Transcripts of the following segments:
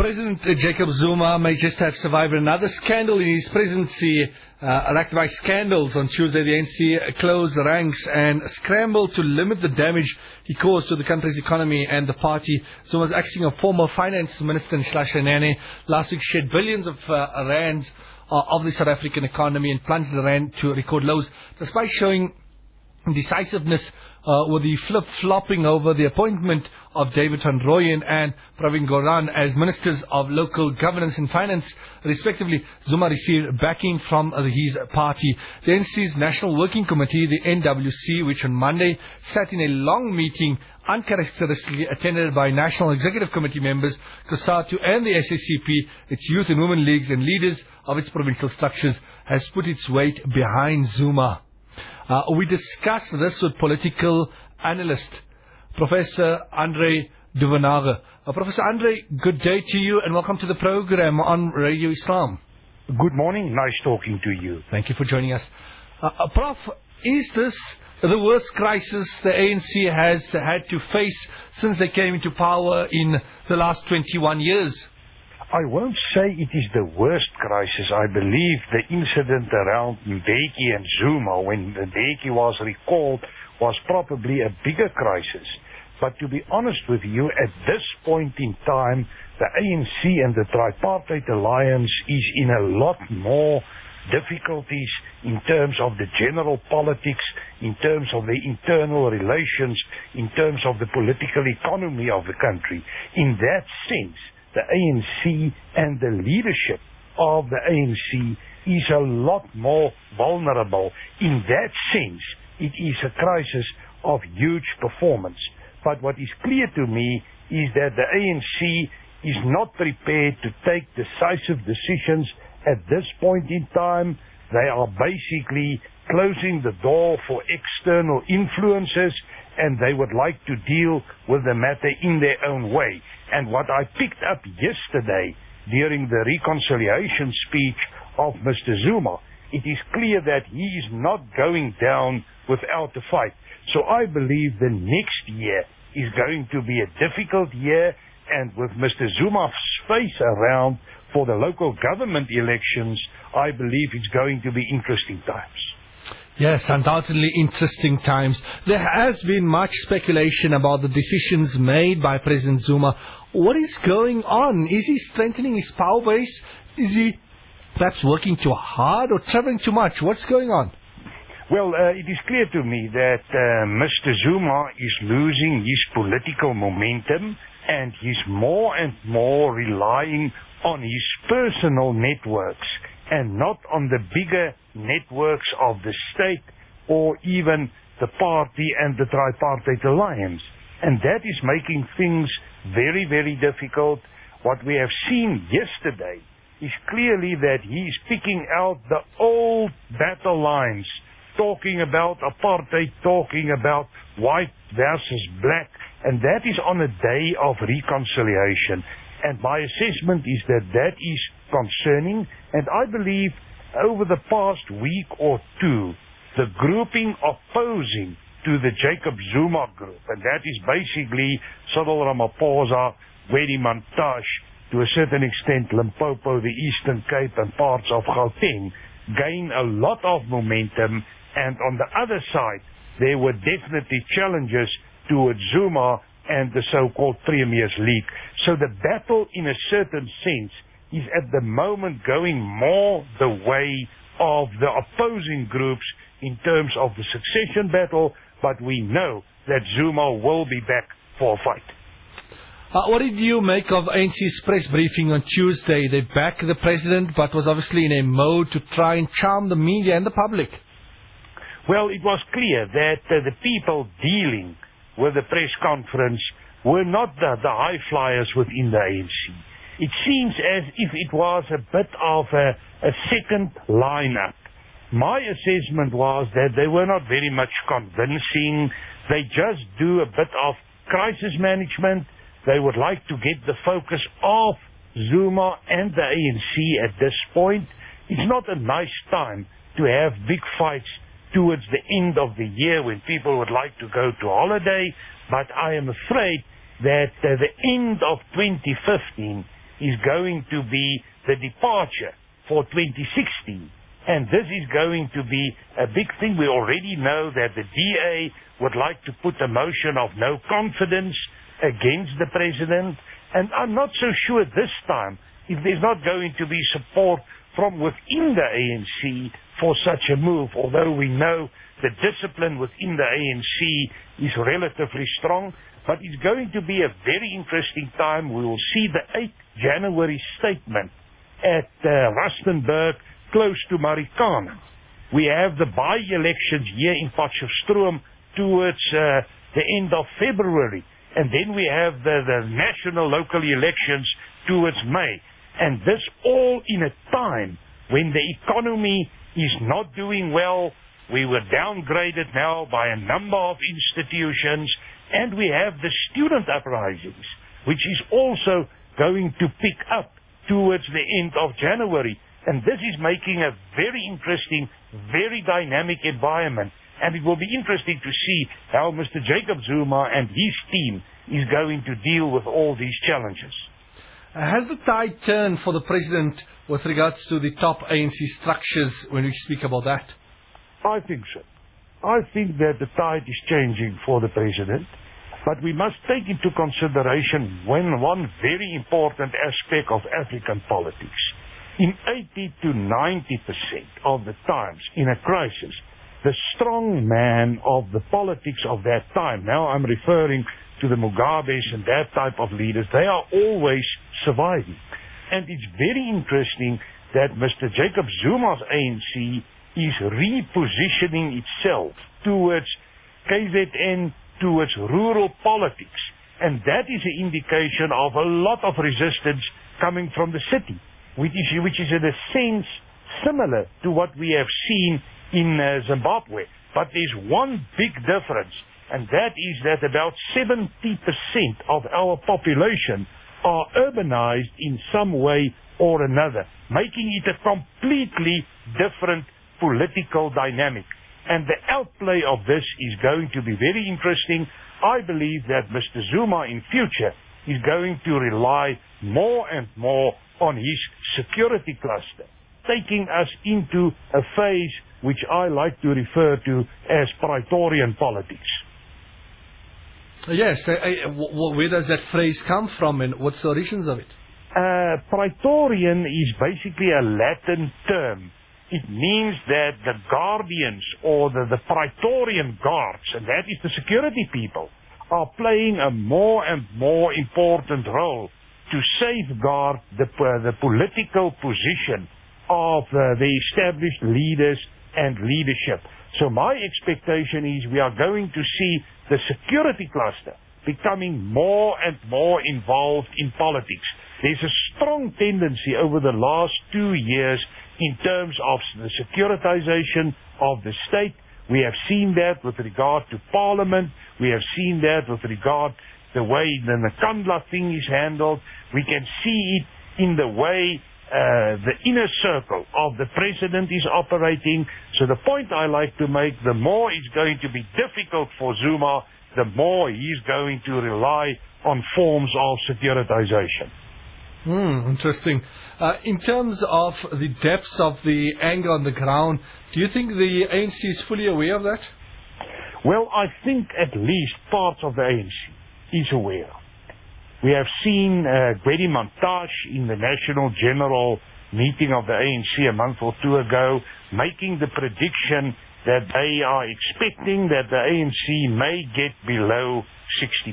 President Jacob Zuma may just have survived another scandal in his presidency. Racked by scandals on Tuesday, the ANC closed ranks and scrambled to limit the damage he caused to the country's economy and the party. Zuma's acting of former finance minister Nhlalala Nene last week shed billions of rands of the South African economy and plunged the rand to record lows, despite showing decisiveness with the flip-flopping over the appointment of David van Rooyen and Pravin Gordhan as Ministers of Local Governance and Finance, respectively. Zuma received backing from his party. The NC's National Working Committee, the NWC, which on Monday sat in a long meeting uncharacteristically attended by National Executive Committee members, COSATU and the SACP, its youth and women leagues and leaders of its provincial structures, has put its weight behind Zuma. We discussed this with political analyst Professor Andre Duvenage. Professor Andre, good day to you and welcome to the program on Radio Islam. Good morning, nice talking to you. Thank you for joining us. Prof, is this the worst crisis the ANC has had to face since they came into power in the last 21 years? I won't say it is the worst crisis. I believe the incident around Mbeki and Zuma, when Mbeki was recalled, was probably a bigger crisis. But to be honest with you, at this point in time, the ANC and the Tripartite Alliance is in a lot more difficulties in terms of the general politics, in terms of the internal relations, in terms of the political economy of the country. In that sense, the ANC and the leadership of the ANC is a lot more vulnerable. In that sense, it is a crisis of huge performance. But what is clear to me is that the ANC is not prepared to take decisive decisions at this point in time. They are basically closing the door for external influences, and they would like to deal with the matter in their own way. And what I picked up yesterday during the reconciliation speech of Mr. Zuma, it is clear that he is not going down without a fight. So I believe the next year is going to be a difficult year, and with Mr. Zuma's face around for the local government elections, I believe it's going to be interesting times. Yes, undoubtedly interesting times. There has been much speculation about the decisions made by President Zuma. What is going on? Is he strengthening his power base? Is he perhaps working too hard or traveling too much? What's going on? Well, it is clear to me that Mr. Zuma is losing his political momentum, and he's more and more relying on his personal networks and not on the bigger networks of the state or even the party and the Tripartite Alliance. And that is making things very, very difficult. What we have seen yesterday is clearly that he is picking out the old battle lines, talking about apartheid, talking about white versus black, and that is on a day of reconciliation. And my assessment is that that is concerning, and I believe over the past week or two, the grouping opposing to the Jacob Zuma group, and that is basically Cyril Ramaphosa, Wedi Mantashe, to a certain extent Limpopo, the Eastern Cape and parts of Gauteng, gain a lot of momentum, and on the other side, there were definitely challenges towards Zuma and the so-called Premier's League. So the battle, in a certain sense, is at the moment going more the way of the opposing groups in terms of the succession battle, but we know that Zuma will be back for a fight. What did you make of ANC's press briefing on Tuesday? They backed the president, but was obviously in a mode to try and charm the media and the public. Well, it was clear that the people dealing with the press conference were not the high flyers within the ANC. It seems as if it was a bit of a second lineup. My assessment was that they were not very much convincing. They just do a bit of crisis management. They would like to get the focus off Zuma and the ANC at this point. It's not a nice time to have big fights towards the end of the year when people would like to go to holiday, but I am afraid that the end of 2015 is going to be the departure for 2016. And this is going to be a big thing. We already know that the DA would like to put a motion of no confidence against the president. And I'm not so sure this time if there's not going to be support from within the ANC for such a move, although we know the discipline within the ANC is relatively strong. But it's going to be a very interesting time. We will see the 8th January statement at Rustenburg, close to Marikana. We have the by-elections here in Potchefstroom towards the end of February. And then we have the national local elections towards May. And this all in a time when the economy is not doing well. We were downgraded now by a number of institutions. And we have the student uprisings, which is also going to pick up towards the end of January. And this is making a very interesting, very dynamic environment. And it will be interesting to see how Mr. Jacob Zuma and his team is going to deal with all these challenges. Has the tide turned for the president with regards to the top ANC structures when we speak about that? I think so. I think that the tide is changing for the president. But we must take into consideration one very important aspect of African politics. In 80 to 90% of the times in a crisis, the strong man of the politics of that time, now I'm referring to the Mugabes and that type of leaders, they are always surviving. And it's very interesting that Mr. Jacob Zuma's ANC is repositioning itself towards KZN, towards rural politics. And that is an indication of a lot of resistance coming from the city, which is in a sense similar to what we have seen in Zimbabwe. But there's one big difference, and that is that about 70% of our population are urbanized in some way or another, making it a completely different political dynamic. And the outplay of this is going to be very interesting. I believe that Mr. Zuma in future is going to rely more and more on his security cluster, taking us into a phase which I like to refer to as Praetorian politics. Yes, where does that phrase come from and what's the origins of it? Praetorian is basically a Latin term. It means that the guardians or the Praetorian guards, and that is the security people, are playing a more and more important role to safeguard the political position of the established leaders and leadership. So my expectation is we are going to see the security cluster becoming more and more involved in politics. There's a strong tendency over the last 2 years in terms of the securitization of the state. We have seen that with regard to Parliament. We have seen that with regard to the way the Nkandla thing is handled. We can see it in the way the inner circle of the president is operating. So the point I like to make, the more it's going to be difficult for Zuma, the more he's going to rely on forms of securitization. Interesting. In terms of the depths of the anger on the ground, do you think the ANC is fully aware of that? Well, I think at least parts of the ANC is aware. We have seen Gwedi Mantashe in the National General Meeting of the ANC a month or two ago making the prediction that they are expecting that the ANC may get below 60%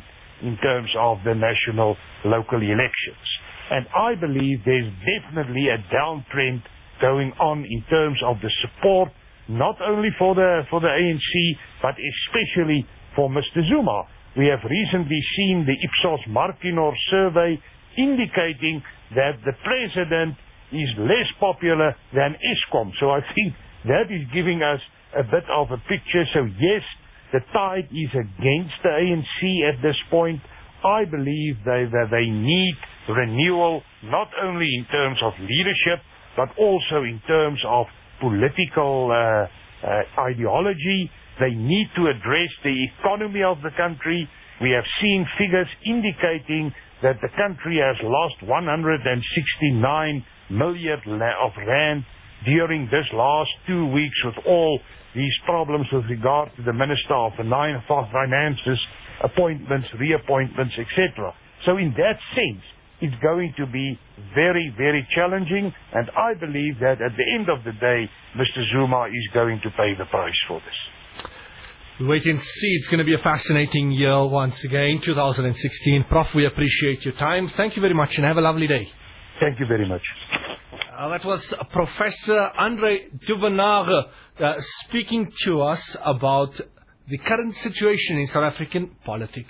in terms of the national local elections. And I believe there's definitely a downtrend going on in terms of the support, not only for the ANC, but especially for Mr. Zuma. We have recently seen the Ipsos Markinor survey indicating that the president is less popular than Eskom. So I think that is giving us a bit of a picture. So yes, the tide is against the ANC at this point. I believe that they need renewal, not only in terms of leadership, but also in terms of political ideology. They need to address the economy of the country. We have seen figures indicating that the country has lost 169 million of rand during this last 2 weeks with all these problems with regard to the Minister of Finances, appointments, reappointments, etc. So in that sense, it's going to be very, very challenging, and I believe that at the end of the day, Mr. Zuma is going to pay the price for this. We wait and see. It's going to be a fascinating year once again, 2016. Prof, we appreciate your time. Thank you very much and have a lovely day. Thank you very much. That was Professor Andre Duvenhage speaking to us about the current situation in South African politics.